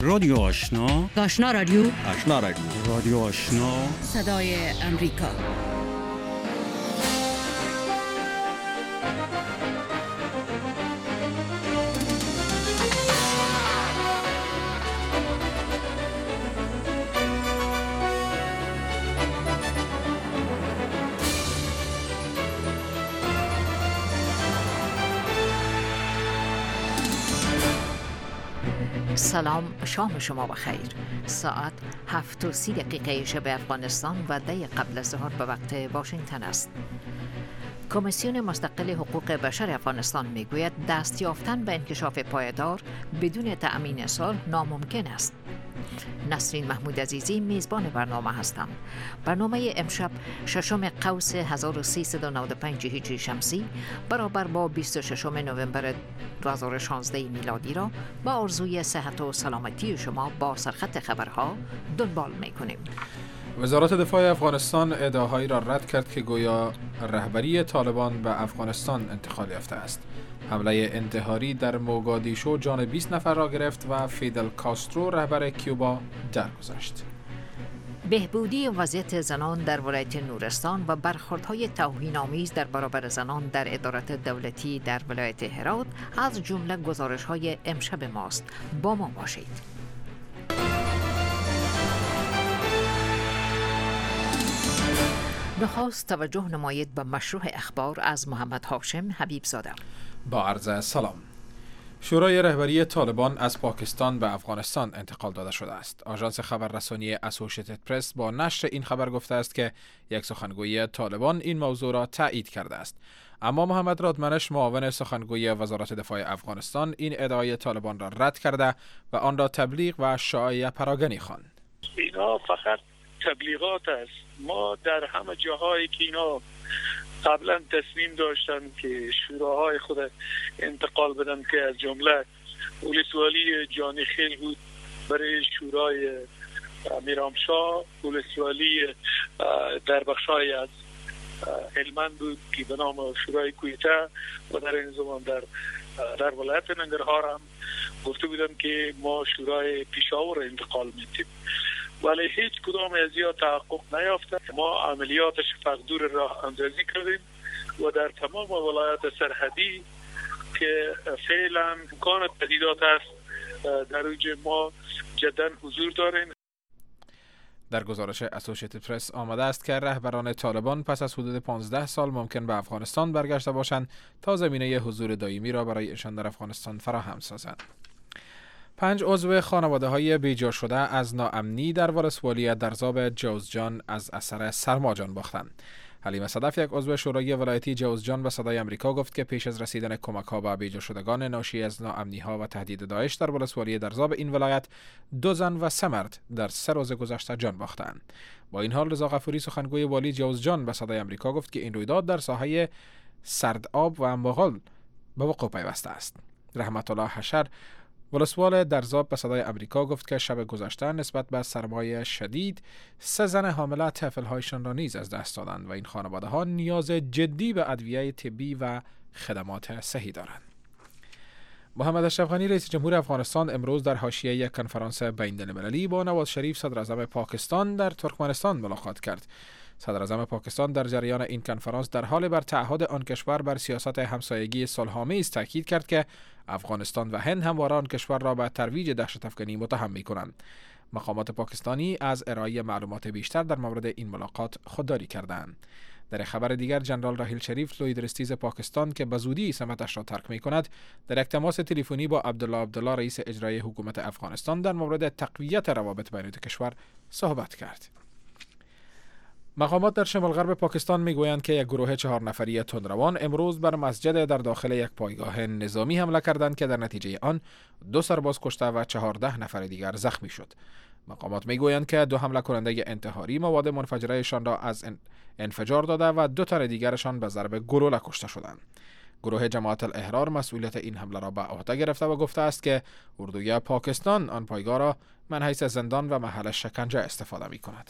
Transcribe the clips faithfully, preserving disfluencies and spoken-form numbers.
رادیو آشنا، آشنا رادیو، آشنا رادیو، رادیو آشنا، صدای امریکا. سلام، شام شما بخیر. ساعت هفت و سی دقیقه شب افغانستان و ده قبل از ظهر به وقت واشنگتن است. کمیسیون مستقل حقوق بشر افغانستان میگوید دست یافتن به انکشاف پایدار بدون تأمین صلح ناممکن است. نسرین محمود عزیزی میزبان برنامه هستم. برنامه امشب ششم قوس هزار و سیصد و نود و پنج هجری شمسی برابر با بیست و ششم نوامبر دو هزار و شانزده میلادی را با آرزوی صحت و سلامتی شما با سرخط خبرها دنبال میکنیم. وزارت دفاع افغانستان ادعاهایی را رد کرد که گویا رهبری طالبان به افغانستان انتقال یافته است. حمله انتحاری در موگادیشو جان بیست نفر را گرفت و فیدل کاسترو رهبر کیوبا درگذشت. بهبودی وضعیت زنان در ولایت نورستان و برخوردهای توهین‌آمیز در برابر زنان در ادارات دولتی در ولایت هرات از جمله گزارش‌های امشب ماست. با ما باشید. نخست توجه نمایید به مشروع اخبار از محمد هاشم حبیب زاده. با عرض سلام. شورای رهبری طالبان از پاکستان به افغانستان انتقال داده شده است. آژانس خبررسانی اسوسییتد پرس با نشر این خبر گفته است که یک سخنگوی طالبان این موضوع را تایید کرده است. اما محمد رادمنش، معاون سخنگوی وزارت دفاع افغانستان، این ادعای طالبان را رد کرده و آن را تبلیغ و شایعه پراگنی خواند. اینا فقط تبلیغات است. ما در همه جاهایی که اینا قبلا تصمیم داشتن که شوراهای خود انتقال بدن که از جمله ولسوالی جانی خیل بود برای شورای میرامشاه، ولسوالی در بخشای از هلمند بود که به نام شورای کویته و در این زمان در در ولایت ننگرهار هم گفته بودن که ما شورای پیشاور انتقال میدیم، ولی هیچ کدام از یا تحقق نیافته. ما عملیات شفاقدور راه اندازی کردیم و در تمام ولایات سرحدی که فعلا امکان تهدیدات است در اوج ما جدا حضور داریم. در گزارش اسوسییتد پرس آمده است که رهبران طالبان پس از حدود پانزده سال ممکن به افغانستان برگشته باشند تا زمینه حضور دائمی را برای ایشان در افغانستان فراهم سازند. پنج عضو خانواده های بیجا شده از ناامنی در ولسوالی درزاب جوزجان از اثر سرما جان باختند. حلیمه صدف، یک عضو شورای ولایتی جوزجان، به صدای امریکا گفت که پیش از رسیدن کمک ها به بیجا شدگان ناشی از ناامنی ها و تهدید داعش در ولسوالی درزاب این ولایت، دو زن و سه مرد در سه روز گذشته جان باختند. با این حال رضا غفوری، سخنگوی والی جوزجان، به صدای امریکا گفت که این رویداد در ساحه سردآب و مغل به وقوع پیوسته است. رحمت الله حشر، ولسوال درزاب، به صدای امریکا گفت که شب گذشته نسبت به سرمای شدید سه زن حامله طفل‌هایشان را نیز از دست دادند و این خانواده ها نیاز جدی به ادویه طبی و خدمات صحی دارند. محمد اشرف غنی، رئیس جمهور افغانستان، امروز در حاشیه یک کنفرانس بین‌المللی با نواز شریف، صدر اعظم پاکستان، در ترکمنستان ملاقات کرد. صدر اعظم پاکستان در جریان این کنفرانس در حال بر تعهد آن کشور بر سیاست همسایگی صلح‌آمیز تاکید کرد که افغانستان و هند همواره آن کشور را به ترویج دهشت‌افکنی متهم می‌کنند. مقامات پاکستانی از ارائه معلومات بیشتر در مورد این ملاقات خودداری کردند. در خبر دیگر، جنرال راحیل شریف، لوی درستیز پاکستان که به زودی سمتش را ترک می‌کند، در یک تماس تلفنی با عبدالله عبدالله، رئیس اجرایی حکومت افغانستان، در مورد تقویت روابط بین دو کشور صحبت کرد. مقامات در شمال غرب پاکستان میگویند که یک گروه چهار نفری تندروان امروز بر مسجد در داخل یک پایگاه نظامی حمله کردند که در نتیجه آن دو سرباز کشته و چهارده نفر دیگر زخمی شد. مقامات میگویند که دو حمله کننده انتحاری مواد منفجرهشان را از انفجار داده و دو تن دیگرشان به ضرب گلوله کشته شدند. گروه جماعت الاحرار مسئولیت این حمله را به عهده گرفته و گفته است که اردوی پاکستان آن پایگاه را من حیث زندان و محل شکنجه استفاده می‌کند.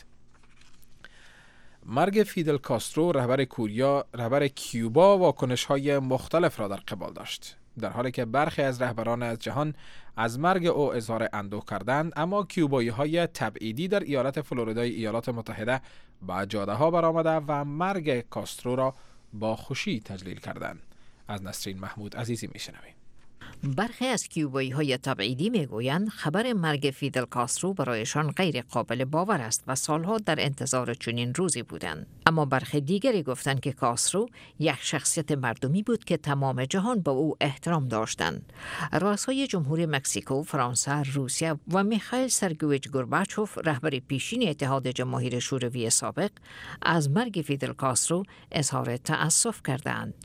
مرگ فیدل کاسترو، رهبر کوریا، رهبر کیوبا، واکنش‌های مختلف را در قبال داشت. در حالی که برخی از رهبران از جهان از مرگ او اظهار اندوه کردند، اما کیوبایی‌های تبعیدی در ایالت فلوریدای ایالات متحده به جاده‌ها برآمده و مرگ کاسترو را با خوشی تجلیل کردند. از نسرین محمود عزیزی میشنویم. برخی از کیوبایی های تبعیدی می گویند خبر مرگ فیدل کاسترو برایشان غیر قابل باور است و سالها در انتظار چنین روزی بودند. اما برخی دیگری گفتند که کاسترو یک شخصیت مردمی بود که تمام جهان با او احترام داشتند. رؤسای جمهوری مکزیکو، فرانسه، روسیه و میخائیل سرگیویچ گورباچوف، رهبر پیشین اتحاد جماهیر شوروی سابق، از مرگ فیدل کاسترو اظهار تأسف کردند.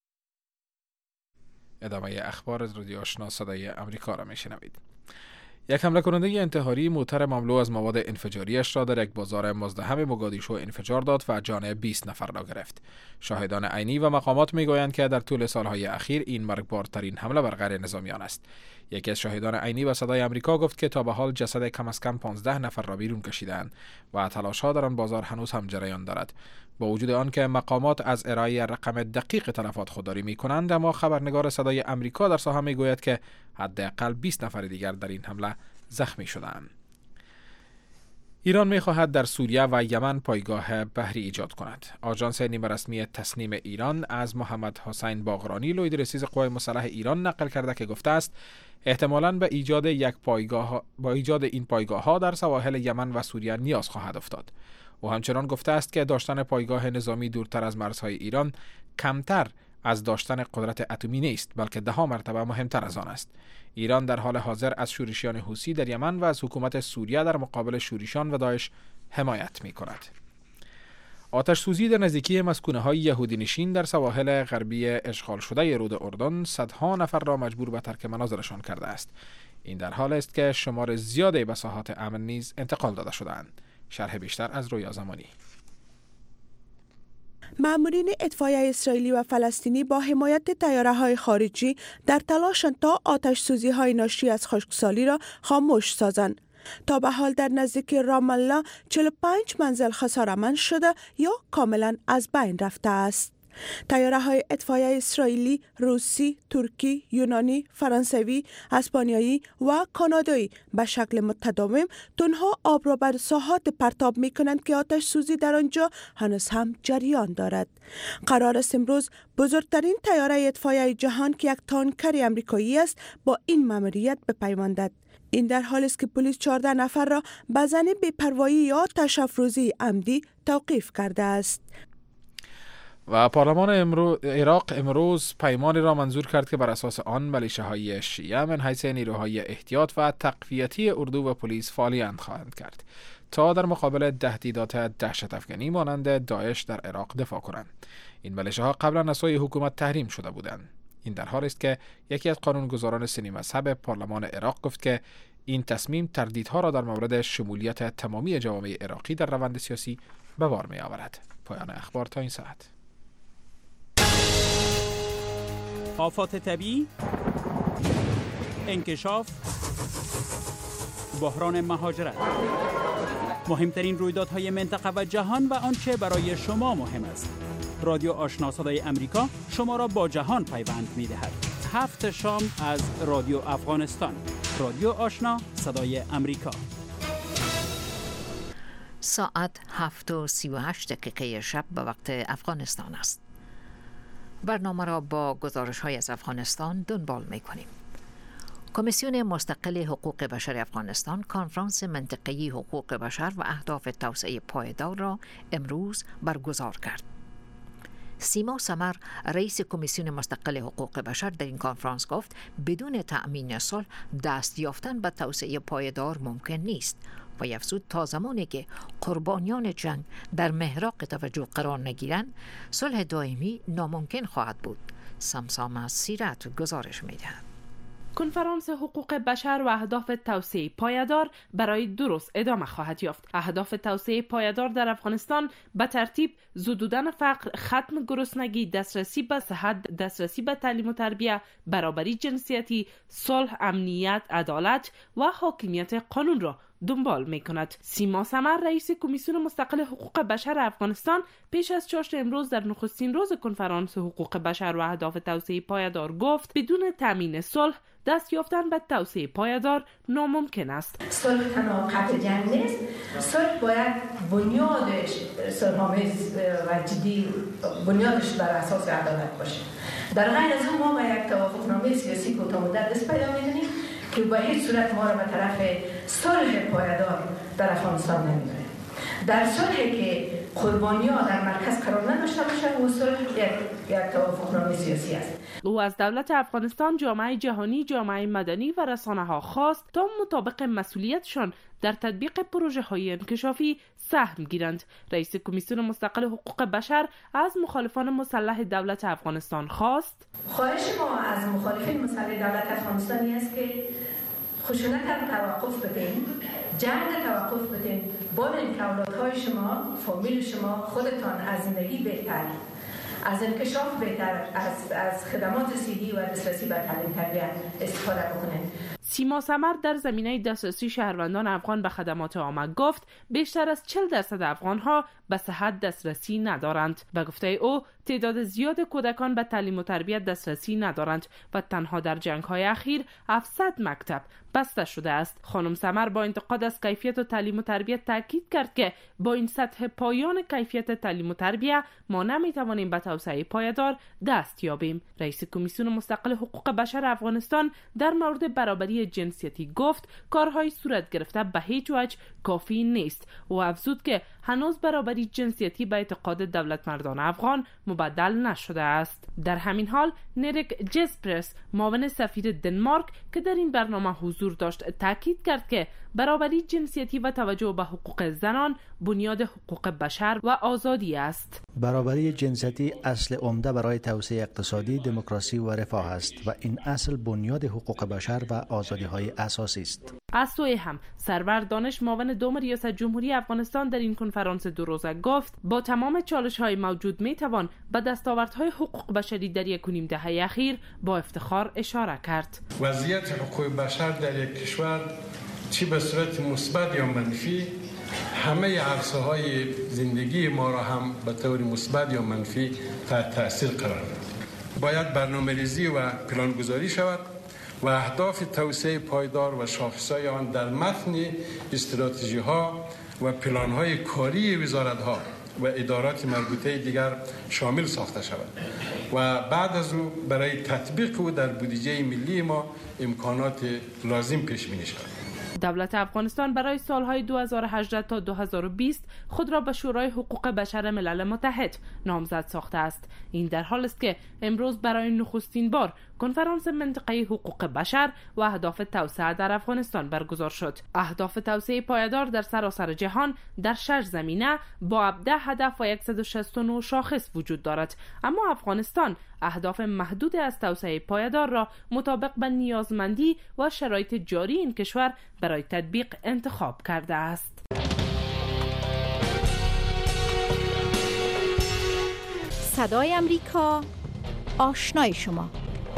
ادامه اخبار از رادیو آشنا صدای امریکا را میشنوید. یک حمله کننده انتحاری موتر مملو از مواد انفجاریش را در یک بازار مزدحم موگادیشو انفجار داد و جان بیست نفر را گرفت. شاهدان عینی و مقامات میگویند که در طول سالهای اخیر این مرگبارترین حمله بر غیر نظامیان است. یکی از شاهدان عینی به صدای امریکا گفت که تا به حال جسد کم از کم پانزده نفر را بیرون کشیدند و تلاش‌ها در آن بازار هنوز هم جریان دارد. با وجود آن که مقامات از ارائه رقم دقیق تلفات خودداری می‌کنند، اما خبرنگار صدای امریکا در ساحه میگوید که حداقل بیست نفر دیگر در این حمله زخمی شدند. ایران می‌خواهد در سوریه و یمن پایگاه بحری ایجاد کند. آژانس نیمه رسمی تسنیم ایران از محمد حسین باغرانی، لوی رئیس قوای مسلح ایران، نقل کرده که گفته است احتمالاً به ایجاد یک پایگاه با ایجاد این پایگاه‌ها در سواحل یمن و سوریه نیاز خواهد افتاد. او همچنان گفته است که داشتن پایگاه نظامی دورتر از مرزهای ایران کمتر از داشتن قدرت اتمی نیست، بلکه ده ها مرتبه مهمتر از آن است. ایران در حال حاضر از شورشیان حوثی در یمن و از حکومت سوریه در مقابل شورشیان و داعش حمایت می کند. آتش سوزی در نزدیکی مسکونه‌های یهودی نشین در سواحل غربی اشغال شده رود اردن صدها نفر را مجبور به ترک منازلشان کرده است. این در حال است که شمار زیادی به ساحات امن نیز انتقال داده شده‌اند. شرح بیشتر از رویا زمانی. مامورین اطفای اسرائیلی و فلسطینی با حمایت طیاره‌های خارجی در تلاشند تا آتش سوزی های ناشی از خشکسالی را خاموش سازند. تا به حال در نزدیک رام الله چهل و پنج منزل خساره‌مند شده یا کاملا از بین رفته است. طیاره‌های اطفای اسرائیلی، روسی، ترکی، یونانی، فرانسوی، اسپانیایی و کانادایی به شکل متداوم تنها آب را بر ساحات پرتاب می‌کنند که آتش سوزی در آنجا هنوز هم جریان دارد. قرار است امروز بزرگترین طیاره اطفای جهان که یک تانکر آمریکایی است با این ماموریت بپیوندد. این در حالی است که پلیس چهارده نفر را به زن بی‌پروایی یا تشف‌روزی عمدی توقیف کرده است. و پارلمان امرو... عراق امروز پیمانی را منظور کرد که بر اساس آن ملیشه‌های شیعه من حیث نیروهای احتیاط و تقویتی اردو و پلیس فعالیت خواهند کرد تا در مقابل تهدیدات دهشت افکنی مانند داعش در عراق دفاع کنند. این ملیشه‌ها قبلا از سوی حکومت تحریم شده بودند. این در حالی است که یکی از قانونگذاران سنی مذهب پارلمان عراق گفت که این تصمیم تردیدها را در مورد شمولیت تمامی جوامع عراقی در روند سیاسی به بار می‌آورد. پایان اخبار تا این ساعت. آفات طبیعی، انکشاف، بحران مهاجرت، مهمترین رویدادهای منطقه و جهان و آنچه برای شما مهم است. رادیو آشنا صدای امریکا شما را با جهان پیوند می‌دهد. هفت شام از رادیو افغانستان. رادیو آشنا صدای امریکا. ساعت هفت و سی و هشت دقیقه شب به وقت افغانستان است. برنامه را با گزارش های از افغانستان دنبال می کنیم. کمیسیون مستقل حقوق بشر افغانستان کنفرانس منطقه‌ای حقوق بشر و اهداف توسعه پایدار را امروز برگزار کرد. سیما سمر رئیس کمیسیون مستقل حقوق بشر در این کنفرانس گفت بدون تأمین صلح دست یافتن به توسعه پایدار ممکن نیست و افزود تا زمانی که قربانیان جنگ در محراق توجه قرار نگیرند صلح دائمی ناممکن خواهد بود. سمسام سیرت گزارش می‌دهد. کنفرانس حقوق بشر و اهداف توسعه پایدار برای دو روز ادامه خواهد یافت. اهداف توسعه پایدار در افغانستان به ترتیب زدودن فقر، ختم گرسنگی، دسترسی به صحت، دسترسی به تعلیم و تربیت، برابری جنسیتی، صلح، امنیت، عدالت و حاکمیت قانون را دنبال می کند. سیما سمر رئیس کمیسیون مستقل حقوق بشر افغانستان پیش از چاشت امروز در نخستین روز کنفرانس حقوق بشر و اهداف توسعه پایدار گفت بدون تامین صلح دست یافتن به توسعه پایدار ناممکن است. صلح تنها قطع جنگ نیست. صلح باید بنیادش صلح‌آمیز و جدی بنیادش بر اساس عدالت باشه. در غیر از اون ما با یک توافقنامه سیاسی کوتاه مدت دست پیدا می‌کنیم که به هیچ صورت ما را به طرف صلح پایدار در افغانستان نمی‌بره. در صلحی که قربانی‌ها در مرکز قرار نداشته باشه و صلح یک یک توافقنامه سیاسی است. او از دولت افغانستان، جامعه جهانی، جامعه مدنی و رسانه‌ها خواست تا مطابق مسئولیتشان در تطبیق پروژه‌های انکشافی سهم گیرند. رئیس کمیسیون مستقل حقوق بشر از مخالفان مسلح دولت افغانستان خواست خواهش ما از مخالفین مسلح دولت افغانستانی است که خشونت را توقف بدین، جنگ را توقف بدین، بانید که اولادهای شما، فامیل شما، خودتان از زندگی بهتر، از انکشاف بهتر، از از خدمات صحی و دسترسی به تعلیم تربیت استفاده بکنید. سیما سمر در زمینه دسترسی شهروندان افغان به خدمات عامه گفت بیشتر از چهل درصد افغانها به صحت دسترسی ندارند. به گفته او تعداد زیاد کودکان به تعلیم و تربیت دسترسی ندارند و تنها در جنگ‌های اخیر هفتصد مکتب بسته شده است. خانم سمر با انتقاد از کیفیت و تعلیم و تربیت تاکید کرد که با این سطح پایان کیفیت تعلیم و تربیت ما نمیتوانیم به توسعه پایدار دست یابیم. رئیس کمیسیون مستقل حقوق بشر افغانستان در مورد برابری جنسیتی گفت کارهای صورت گرفته به هیچ وجه کافی نیست و افزود که هنوز برابری جنسیتی به اعتقاد دولت مردان افغان مبدل نشده است. در همین حال نریک جسپرس معاون سفیر دنمارک که در این برنامه حضور داشت تاکید کرد که برابری جنسیتی و توجه به حقوق زنان بنیاد حقوق بشر و آزادی است. برابری جنسیتی اصل عمده برای توسعه اقتصادی، دموکراسی و رفاه است و این اصل بنیاد حقوق بشر و آزادی‌های اساسی است. از سوی هم سرور دانش معاون دوم ریاست جمهوری افغانستان در این کنفرانس دو روزه گفت با تمام چالش‌های موجود می‌توان به دستاوردهای حقوق بشری در یک و نیم دهه اخیر با افتخار اشاره کرد. وضعیت حقوق بشر در یک کشور چی به صورت مثبت یا منفی همه عرصه‌های زندگی ما را هم به طور مثبت یا منفی تحت تاثیر قرار داد. باید برنامه‌ریزی و پلانگذاری شود و اهداف توسعه پایدار و شاخص‌های آن در متن استراتژی‌ها و پلان‌های کاری وزارت‌ها و ادارات مربوطه دیگر شامل ساخته شود و بعد از او برای تطبیق او در بودجه ملی ما امکانات لازم پیش بینی شود. دولت افغانستان برای سالهای دو هزار و هجده تا دو هزار و بیست خود را به شورای حقوق بشر ملل متحد نامزد ساخته است. این در حال است که امروز برای نخستین بار کنفرانس منطقه‌ای حقوق بشر و اهداف توسعه در افغانستان برگزار شد. اهداف توسعه پایدار در سراسر جهان در شش زمینه با هفده هدف و صد و شصت و نه شاخص وجود دارد، اما افغانستان اهداف محدود از توسعه پایدار را مطابق به نیازمندی و شرایط جاری این کشور برای تطبیق انتخاب کرده است. صدای امریکا، آشنای شما.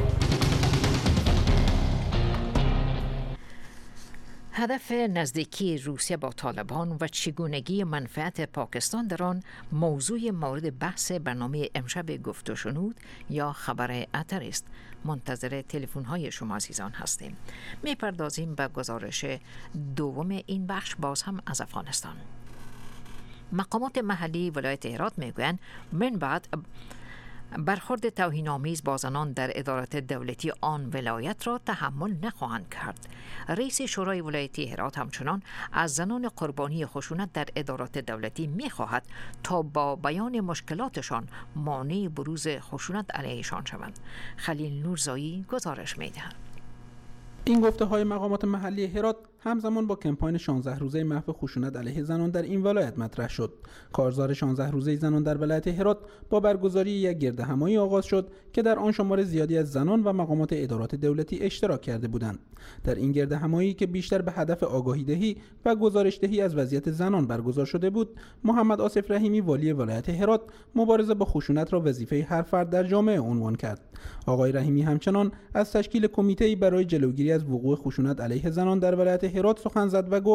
هدف نزدیکی روسیه با طالبان و چگونگی منفعت پاکستان در آن موضوع مورد بحث برنامه امشب گفت و شنود یا خبر اتر است. منتظر تلفن های شما عزیزان هستیم. میپردازیم به گزارش دوم این بخش باز هم از افغانستان. مقامات محلی ولایت هرات میگویند من بعد برخورد توهین‌آمیز با زنان در ادارات دولتی آن ولایت را تحمل نخواهند کرد. رئیس شورای ولایتی هرات همچنان از زنان قربانی خشونت در ادارات دولتی می‌خواهد تا با بیان مشکلاتشان مانع بروز خشونت علیهشان شوند. خلیل نورزایی گزارش می‌دهد. این گفته‌های مقامات محلی هرات همزمان با کمپاین شانزده روزه محو خشونت علیه زنان در این ولایت مطرح شد. کارزار شانزده روزه زنان در ولایت هرات با برگزاری یک گردهمایی آغاز شد که در آن شمار زیادی از زنان و مقامات ادارات دولتی اشتراک کرده بودند. در این گردهمایی که بیشتر به هدف آگاهی دهی و گزارش دهی از وضعیت زنان برگزار شده بود، محمد آصف رحیمی والی ولایت هرات مبارزه با خشونت را وظیفه هر فرد در جامعه عنوان کرد. آقای رحیمی همچنان از تشکیل کمیته‌ای برای جلوگیری از وقوع خشونت علیه زنان در ولایت هرات سخن زد و گفت: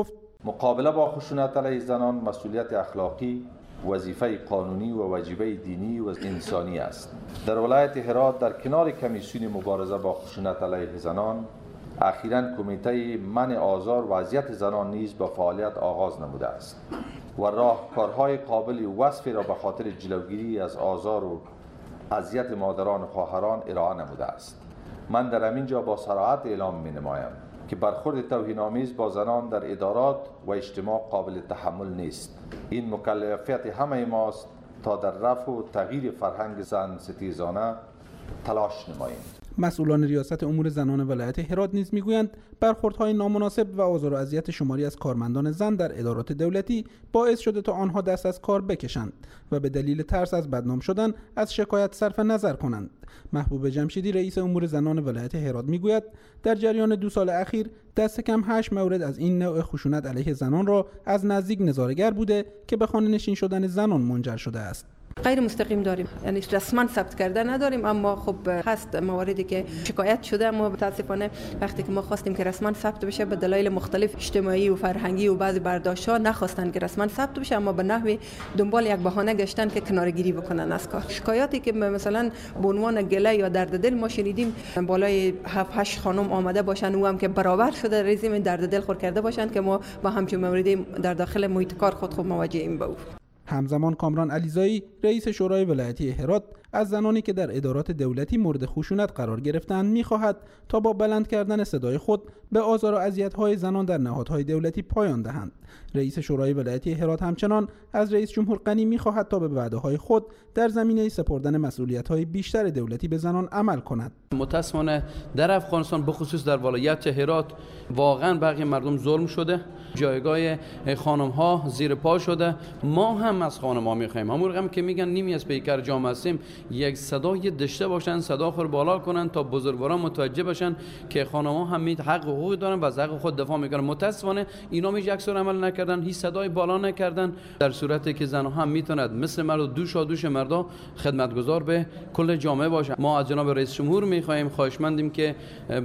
مقابله با خشونت علیه زنان مسئولیت اخلاقی، وظیفه قانونی و واجبه دینی و انسانی است. در ولایت هرات در کنار کمیسیون مبارزه با خشونت علیه زنان اخیراً کمیته منع آزار و اذیت زنان نیز با فعالیت آغاز نموده است و راهکارهای قابل وصف را به خاطر جلوگیری از آزار و اذیت مادران و خواهران ارائه نموده است. من در همین جا با صراحت اعلام می نمایم که برخورد توهین‌آمیز با زنان در ادارات و اجتماع قابل تحمل نیست. این مکلفیت همه ماست تا در رفع و تغییر فرهنگ زن ستیزانه تلاش نماییم. مسئولان ریاست امور زنان ولایت هرات نیز میگویند برخوردهای نامناسب و آزار و اذیت شماری از کارمندان زن در ادارات دولتی باعث شده تا آنها دست از کار بکشند و به دلیل ترس از بدنام شدن از شکایت صرف نظر کنند. محبوب جمشیدی رئیس امور زنان ولایت هرات میگوید در جریان دو سال اخیر دست کم هشت مورد از این نوع خشونت علیه زنان را از نزدیک نظاره‌گر بوده که به خانه نشین شدن زنان منجر شده است. غیر مستقیم داریم، یعنی رسما ثبت کرده نداریم، اما خب هست مواردی که شکایت شده. اما متاسفانه وقتی که ما خواستیم که رسما ثبت بشه به دلایل مختلف اجتماعی و فرهنگی و بعضی برداشت‌ها نخواستن که رسما ثبت بشه، اما به نحوی دنبال یک بهانه گشتن که کناره‌گیری بکنن از کار. شکایاتی که مثلا به عنوان گله یا درد دل ما شنیدیم بالای هفت هشت خانم آمده باشن و هم که برابر شده رژیم درد دل خور کرده باشن که ما با همچین موردی در داخل محیط کار خود خود مواجهیم با او. همزمان کامران علیزایی رئیس شورای ولایتی هرات از زنانی که در ادارات دولتی مورد خشونت قرار گرفتند می‌خواهد تا با بلند کردن صدای خود به آزار و اذیت‌های زنان در نهادهای دولتی پایان دهند. رئیس شورای ولایتی هرات همچنان از رئیس جمهور غنی می‌خواهد تا به وعده‌های خود در زمینه سپردن مسئولیت‌های بیشتر دولتی به زنان عمل کند. متأسفانه در افغانستان به خصوص در ولایت هرات واقعا بقیه مردم ظلم شده، جایگاه خانم‌ها زیر پا شده. ما هم از خانم‌ها می‌خوایم همون رقم که میگن نیمی از پیکر جامعه هستیم یک صدای داشته باشن، صدا خود بالا کنن تا بزرگواران متوجه بشن که خانم‌ها هم می حق حقوقی دارن و از حق خود دفاع میکنن. متأسفانه اینا می اکثر عمل نکردن، هیچ صدای بالا نکردن، در صورتی که زنها هم میتوند مثل مرد دوش دوش مردا خدمتگزار به کل جامعه باشه. ما از جناب رئیس جمهور میخوایم، خواهشمندیم که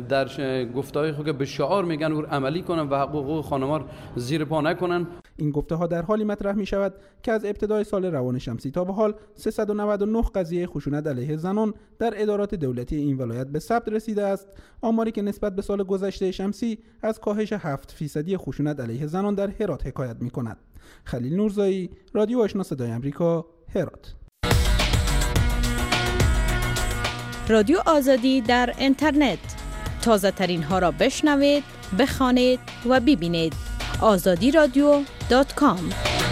در گفته‌های خود که به شعار میگن او عملی کنن و حقوق خانم‌ها زیر پا نکنن. این گفته ها در حالی مطرح می شود که از ابتدای سال روان شمسی تا به حال سیصد و نود و نه قضیه خشونت علیه زنان در ادارات دولتی این ولایت به ثبت رسیده است، آماری که نسبت به سال گذشته شمسی از کاهش هفت فیصدی خشونت علیه زنان در هرات حکایت می کند. خلیل نورزایی، رادیو آشنا صدای آمریکا، هرات. رادیو آزادی در اینترنت، تازه ترین ها را بشنوید، بخوانید و ببینید. آزادی رادیو دات کام.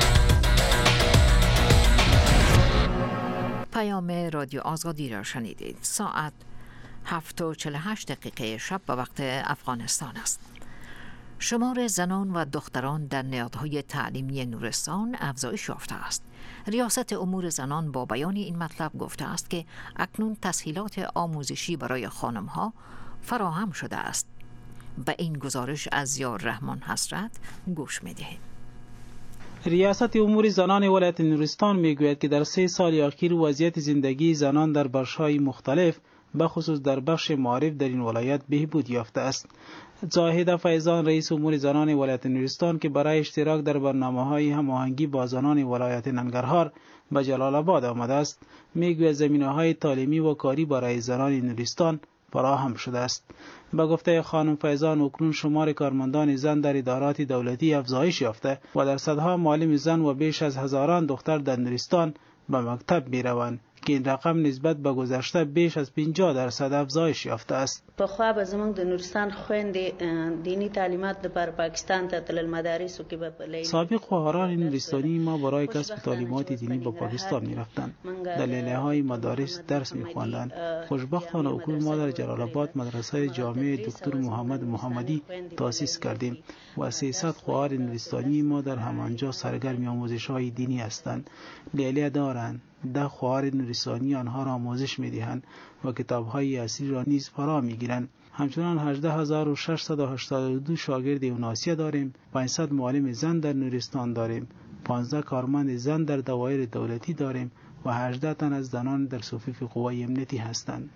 پیام رادیو آزادی را شنیدید. ساعت هفت و چهل و هشت دقیقه شب به وقت افغانستان است. شمار زنان و دختران در نهادهای تعلیمی نورستان افزایش یافته است. ریاست امور زنان با بیان این مطلب گفته است که اکنون تسهیلات آموزشی برای خانم‌ها فراهم شده است. به این گزارش از یار رحمان حسرت گوش می‌دهید. ریاست امور زنان ولایت نورستان میگوید که در سه سال اخیر وضعیت زندگی زنان در بخش‌های مختلف به خصوص در بخش معارف در این ولایت بهبود یافته است. زاهده فیضان رئیس امور زنان ولایت نورستان که برای اشتراک در برنامه‌های هماهنگی با زنان ولایت ننگرهار به جلال آباد آمده است، میگوید زمینه‌های تعلیمی و کاری برای زنان نورستان فراهم شده است. با گفته خانم فیضان اکنون شمار کارمندان زن در ادارات دولتی افزایش یافته و در صدها معلم زن و بیش از هزاران دختر در نورستان به مکتب می روند که این رقم نسبت به گذشته بیش از پنجاه درصد افزایش یافته است. په خو به زمونږ د نورستان خويندې دینی تعلیمات لپاره پاکستان ته تلل مدارس کې به سابق خواهران نورستانی ما برای کسب تعلیمات دینی به پاکستان می رفتند. در لیله های مدارس درس می خواندند. خوشبختانه اکنون ما در جلال آباد مدرسه جامع دکتر محمد محمدی تأسیس کردیم و سیصد خواهر نورستانی ما در همانجا سرگرم آموزش های دینی هستند. لیله دارند. ده خواهر نورستانی آنها را آموزش می دهند و کتاب های اصلی را نیز فرا می گیرند. همچنان هجده هزار و ششصد و هشتاد و دو شاگرد اوناسیه داریم. پانصد معلم زن در نورستان داریم. پانزده کارمند زن در دوایر دولتی داریم و هجده تن از زنان در صفوف قوای امنیتی هستند.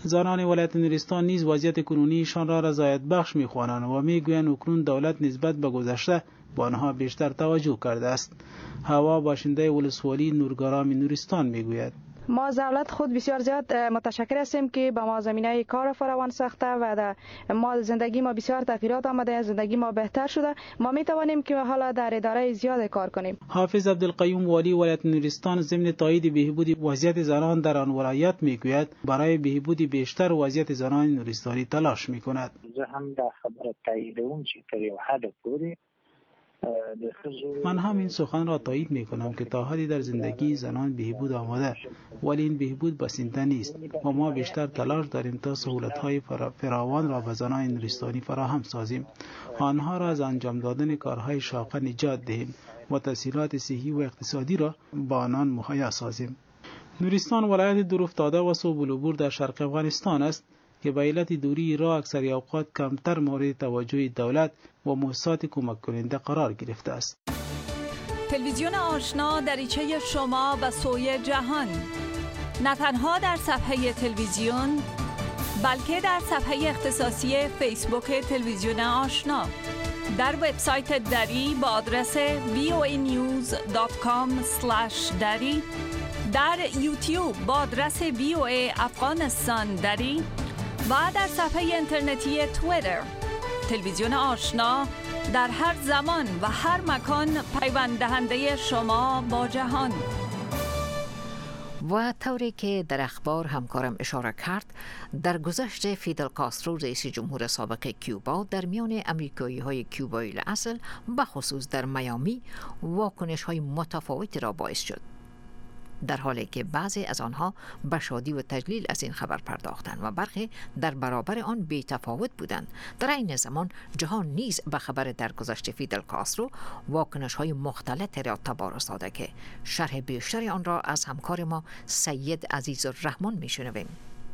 زنان ولایت نورستان نیز وضعیت کنونیشان را رضایت بخش می‌خوانند و می‌گویند اکنون دولت نسبت به گذشته با آنها بیشتر توجه کرده است. هوا باشنده ولسوالی نورگرام نورستان می‌گوید ما از دولت خود بسیار زیاد متشکر هستیم که به ما زمینه کار فراوان ساخته و ما زندگی ما بسیار تغییرات آمده، زندگی ما بهتر شده. ما می توانیم که حالا در اداره زیاد کار کنیم. حافظ عبدالقیوم والی ولایت نورستان ضمن تایید بهبود وضعیت زنان در آن ولایت میگوید برای بهبود بیشتر وضعیت زنان نورستانی تلاش میکند. زه هم در خبر تاییدوم چې تر یو حد پورې من هم این سخن را تایید می کنم که تا حدی در زندگی زنان بهبود آمده، ولی این بهبود بسنده نیست و ما بیشتر تلاش داریم تا سهولت‌های فراوان را به زنان نورستانی فراهم سازیم، آنها را از انجام دادن کارهای شاقه نجات دهیم و تسهیلات صحی و اقتصادی را با آنان مهیا سازیم. نورستان ولایت دورافتاده و صوب العبور در شرق افغانستان است که به علت دوری راه اکثر اوقات کمتر مورد توجه دولت و مؤسسات کمک کننده قرار گرفته است. تلویزیون آشنا دریچه شما به سوی جهان، نه تنها در صفحه تلویزیون بلکه در صفحه اختصاصی فیسبوک تلویزیون آشنا، در وبسایت دری با آدرس وی او ای نیوز دات کام اسلش دری، در یوتیوب با آدرس وی او ای افغانستان دری و در صفحه اینترنتی توییتر. تلویزیون آشنا در هر زمان و هر مکان پیوند دهنده شما با جهان. و طوری که در اخبار همکارم اشاره کرد، در گذشت فیدل کاسترو رئیس جمهور سابق کیوبا در میان امریکایی های کیوبایی اصل بخصوص در میامی واکنش های متفاوتی را باعث شد، در حالی که بعضی از آنها به شادی و تجلیل از این خبر پرداختند و برخی در برابر آن بی تفاوت بودند. در این زمان جهان نیز به خبر درگذشت فیدل کاسترو واکنش های مختلفی را تبار استاده که شرح بیشتری آن را از همکار ما سید عزیز الرحمن میشنویم.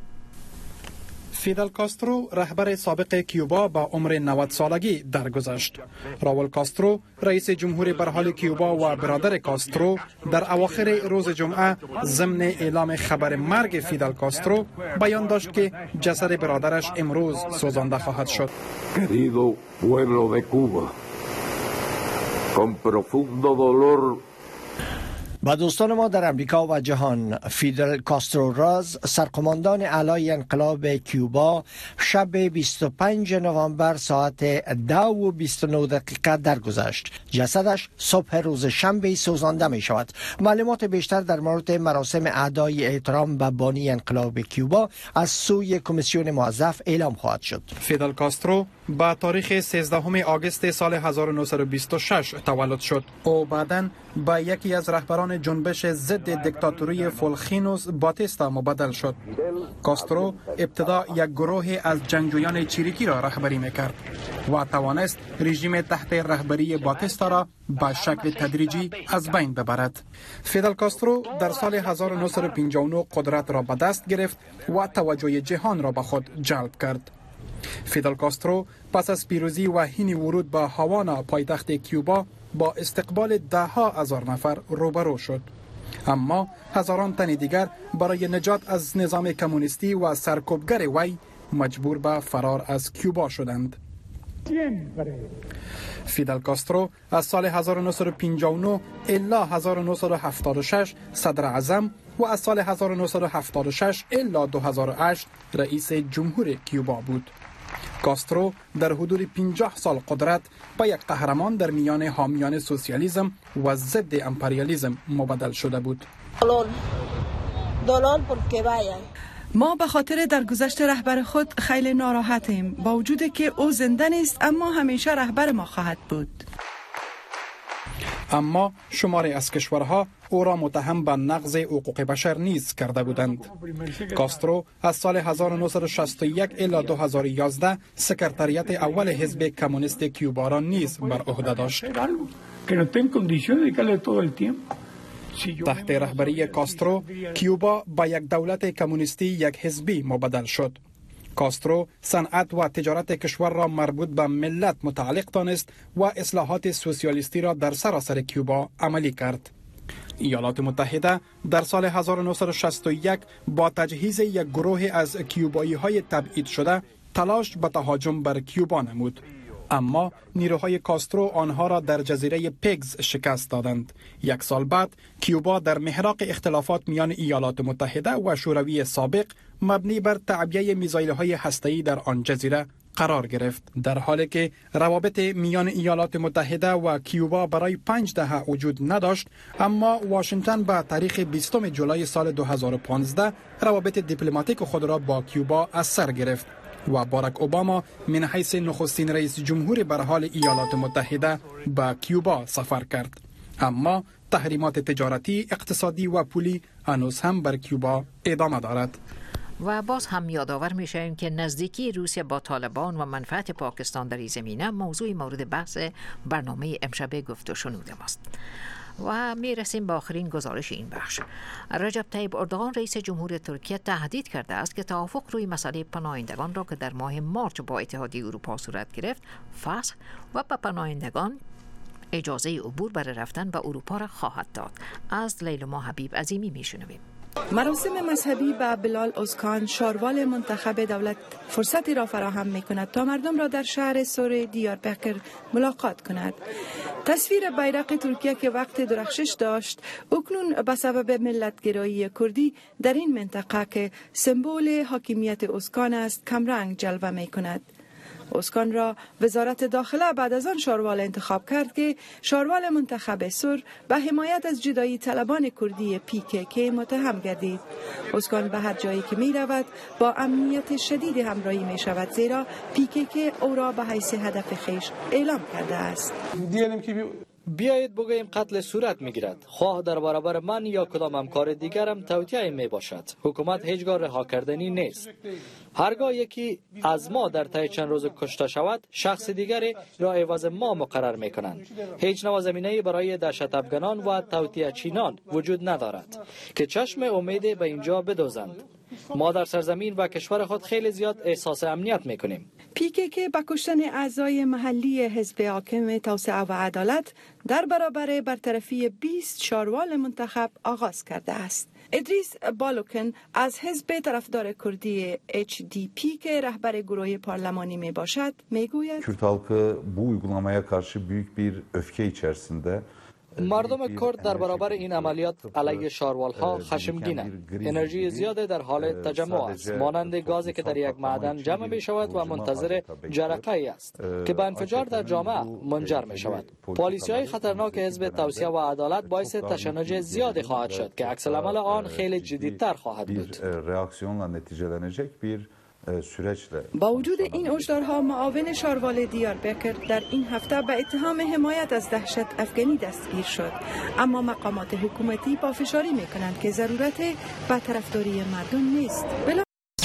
فیدل کاسترو رهبر سابق کیوبا با عمر نود سالگی درگذشت. راول کاسترو رئیس جمهور برحال کیوبا و برادر کاسترو در اواخر روز جمعه ضمن اعلام خبر مرگ فیدل کاسترو بیان داشت که جسد برادرش امروز سوزانده خواهد شد. Querido pueblo de Cuba, con profundo dolor با دوستان ما در امریکا و جهان، فیدل کاسترو راز سرقماندان اعلای انقلاب کیوبا شب بیست و پنجم نوامبر ساعت ده و بیست و نه دقیقه درگذشت. جسدش صبح روز شنبه سوزانده می شود. معلومات بیشتر در مورد مراسم ادای احترام به بانی انقلاب کیوبا از سوی کمیسیون موظف اعلام خواهد شد. فیدل کاسترو با تاریخ سیزدهم آگوست سال هزار و نهصد و بیست و شش تولد شد. او بعداً با یکی از رهبران جنبش ضد دیکتاتوری فولخینوس باتیستا مبادل شد. کاسترو ابتدا یک گروه از جنگجویان چریکی را رهبری میکرد و توانست رژیم تحت رهبری باتیستا را به شکل تدریجی از بین ببرد. فیدل کاسترو در سال هزار و نهصد و پنجاه و نه قدرت را به دست گرفت و توجه جهان را به خود جلب کرد. فیدل کاسترو پس از پیروزی و حین ورود به هاوانا پایتخت کیوبا با استقبال ده ها هزار نفر روبرو شد، اما هزاران تن دیگر برای نجات از نظام کمونیستی و سرکوبگر وی مجبور به فرار از کیوبا شدند. فیدل کاسترو از سال هزار و نهصد و پنجاه و نه الی هزار و نهصد و هفتاد و شش صدر اعظم و از سال هزار و نهصد و هفتاد و شش الی دو هزار و هشت رئیس جمهور کیوبا بود. کاسترو در حدود پنجاه سال قدرت به یک قهرمان در میان حامیان سوسیالیسم و ضد امپریالیسم مبادل شده بود. ما به خاطر درگذشت رهبر خود خیلی ناراحتیم، با وجودی که او زنده نیست اما همیشه رهبر ما خواهد بود. اما شماری از کشورها او را متهم به نقض حقوق بشر نیز کرده بودند. کاسترو از سال هزار و نهصد و شصت و یک الی دو هزار و یازده سکرتریات اول حزب کمونیست کیوبا را نیز بر عهده داشت. تحت رهبری کاسترو کیوبا با یک دولت کمونیستی یک حزبی مبادل شد. کاسترو صنعت و تجارت کشور را مربوط به ملت متعلق دانست و اصلاحات سوسیالیستی را در سراسر کیوبا عملی کرد. ایالات متحده در سال هزار و نهصد و شصت و یک با تجهیز یک گروه از کیوبایی های تبعید شده تلاش به تهاجم بر کیوبا نمود، اما نیروهای کاسترو آنها را در جزیره پیگز شکست دادند. یک سال بعد کیوبا در محراق اختلافات میان ایالات متحده و شوروی سابق مبنی بر تعبیه میزایل‌های هسته‌ای در آن جزیره قرار گرفت، در حالی که روابط میان ایالات متحده و کیوبا برای پنج دهه وجود نداشت. اما واشنگتن به تاریخ بیستم جولای سال دو هزار و پانزده روابط دیپلماتیک خود را با کیوبا از سر گرفت و باراک اوباما من حیث نخستین رئیس جمهور به حال ایالات متحده به کیوبا سفر کرد. اما تحریمات تجارتی، اقتصادی و پولی هنوز هم بر کیوبا ادامه دارد. و باز هم یادآور میشیم که نزدیکی روسیه با طالبان و منفعت پاکستان در این زمینه موضوع مورد بحث برنامه امشب گفت و شنود ماست. و می رسیم به آخرین گزارش این بخش. رجب طیب اردوغان رئیس جمهور ترکیه تهدید کرده است که توافق روی مسئله پناهندگان را که در ماه مارچ با اتحادیه اروپا صورت گرفت فسخ و به پناهندگان اجازه عبور برای رفتن به اروپا را خواهد داد. از لیلما حبیب عظیمی می شنویم. مراسم مذهبی به بلال اوزکان شاروال منتخب دولت فرصتی را فراهم می کند تا مردم را در شهر سور دیاربکر ملاقات کند. تصویر بیرق ترکیه که وقت درخشش داشت اکنون به سبب ملتگرایی کردی در این منطقه که سمبل حاکمیت اوزکان است کمرنگ جلوه می کند. اوزکان را وزارت داخله بعد از آن شاروال انتخاب کرد که شاروال منتخب سور به حمایت از جدایی طلبان کردی پی کی کی متهم گردید. اوزکان به هر جایی که می رود با امنیت شدید همراهی می شود، زیرا پی کی کی او را به حیث هدف خیش اعلام کرده است. بیایید بگوییم قتل صورت میگیرد، خواه در برابر من یا کدام همکار دیگرم توطئه می باشد. حکومت هیچگاه رها کردنی نیست. هرگاه یکی از ما در طی چند روز کشته شود، شخص دیگری را عوض ما مقرر می کنند. هیچ نوع زمینه‌ای برای دهشت افغانان و توطئه چینان وجود ندارد که چشم امید به اینجا بدوزند. ما در سرزمین و کشور خود خیلی زیاد احساس امنیت میکنیم. پی کی کی با کشتن اعضای محلی حزب حاکم توسعه و عدالت در برابر برطرفی بیست شاروال منتخب آغاز کرده است. ادریس بالوکن از حزب طرفدار کردی اچ دی پی که رهبر گروه پارلمانی می باشد می گوید Kürt halkı bu uygulamaya karşı büyük bir öfke içerisinde. مردم کرد در برابر این عملیات علیه شاروال ها خشمگینند. انرژی زیاد در حال تجمع است، مانند گازی که در یک معدن جمع می شود و منتظر جرقه ای است که به انفجار در جامعه منجر می شود. پالیسی های خطرناک حزب توسعه و عدالت باعث تشنج زیادی خواهد شد که عکس العمل آن خیلی جدیدتر خواهد بود. با وجود این هشدارها، معاون شاروال دیاربکر در این هفته به اتهام حمایت از دهشت افغانی دستگیر شد، اما مقامات حکومتی پافشاری می‌کنند که ضرورت به طرفداری مردم نیست. بلا...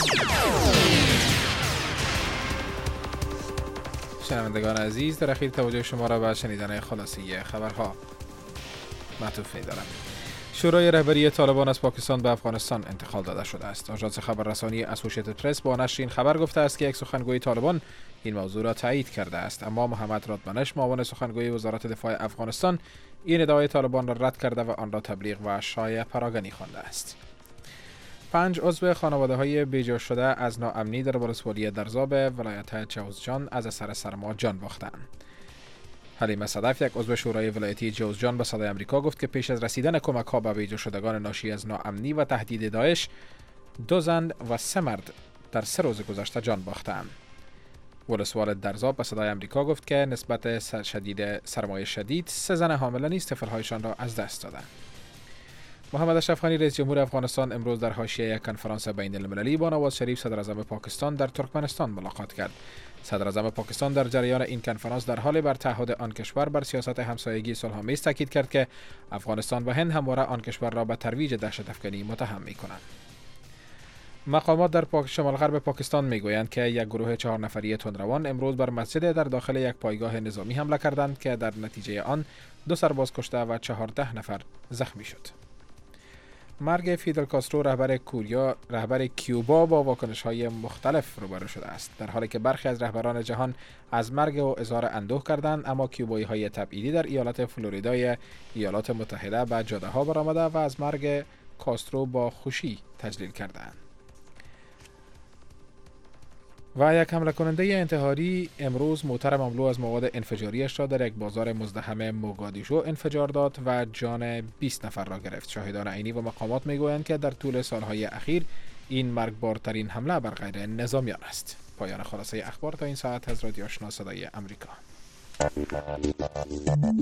شنوندگان عزیز، در اخیر توجه شما را به شنیدن خلاصه خبرها معطوف می‌دارم. شورای رهبری طالبان از پاکستان به افغانستان انتقال داده شده است. آژانس خبررسانی اسوسییتد پرس با نشر این خبر گفته است که یک سخنگوی طالبان این موضوع را تایید کرده است، اما محمد رادمنش، معاون سخنگوی وزارت دفاع افغانستان، این ادعای طالبان را رد کرده و آن را تبلیغ و شایع پراگنی خوانده است. پنج عضو خانواده های بیجا شده از ناامنی در ولسوالی درزاب ولایت جوزجان از اثر سرما جان باختند. حلیمه صدف، یک عضو شورای ولایتی جوزجان، به صدای آمریکا گفت که پیش از رسیدن کمک ها به بیجا شدگان ناشی از ناامنی و تهدید داعش، دو زن و سه مرد در سه روز گذشته جان باختند. ولسوال درزاب به صدای آمریکا گفت که نسبت شدید سرمایه شدید، سه زن حامله نیز طفل‌هایشان را از دست دادند. محمد اشرف غنی رئیس جمهور افغانستان امروز در حاشیه یک کنفرانس بین المللی با نواز شریف صدر اعظم پاکستان در ترکمنستان ملاقات کرد. صدر اعظم پاکستان در جریان این کنفرانس در حال بر تعهد آن کشور بر سیاست همسایگی صلح‌آمیز تاکید کرد که افغانستان و هند همواره آن کشور را به ترویج دهشت افغانی متهم می‌کنند. مقامات در پاک شمال غرب پاکستان میگویند که یک گروه چهار نفری تندروان امروز بر مسجد در داخل یک پایگاه نظامی حمله کردند که در نتیجه آن دو سرباز کشته و چهارده نفر زخمی شد. مرگ فیدل کاسترو رهبر کوریا رهبر کیوبا با واکنش‌های مختلف روبرو شده است. در حالی که برخی از رهبران جهان از مرگ او اظهار اندوه کردند، اما کیوبایی‌های تبعیدی در ایالت فلوریدای ایالات متحده به جاده‌ها برآمده و از مرگ کاسترو با خوشی تجلیل کردند. و یک حمله کننده انتحاری امروز موتر مملو از مواد انفجاریش را در یک بازار مزدحم موگادیشو انفجار داد و جان بیست نفر را گرفت. شاهدان عینی و مقامات میگویند که در طول سالهای اخیر این مرگبارترین حمله بر غیر نظامیان است. پایان خلاصه اخبار تا این ساعت از رادیو آشنا صدای امریکا.